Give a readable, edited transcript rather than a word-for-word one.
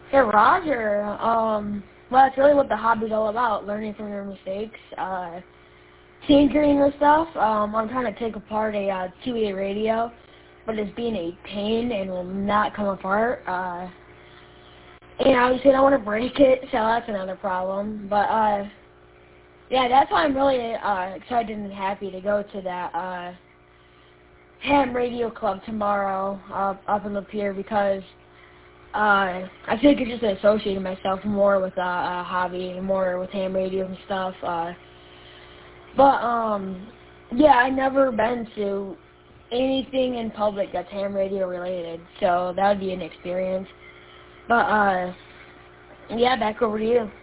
Hey, Roger. Well, that's really what the hobby's all about, learning from your mistakes, tinkering with stuff. I'm trying to take apart a 2A radio, but it's being a pain and will not come apart. And obviously I don't want to break it, so that's another problem. But, yeah, that's why I'm really excited and happy to go to that ham radio club tomorrow up in Lapeer, because I feel like it's just associating myself more with a hobby and more with ham radio and stuff. Yeah, I've never been to anything in public that's ham radio related, so that would be an experience. But, yeah, back over to you.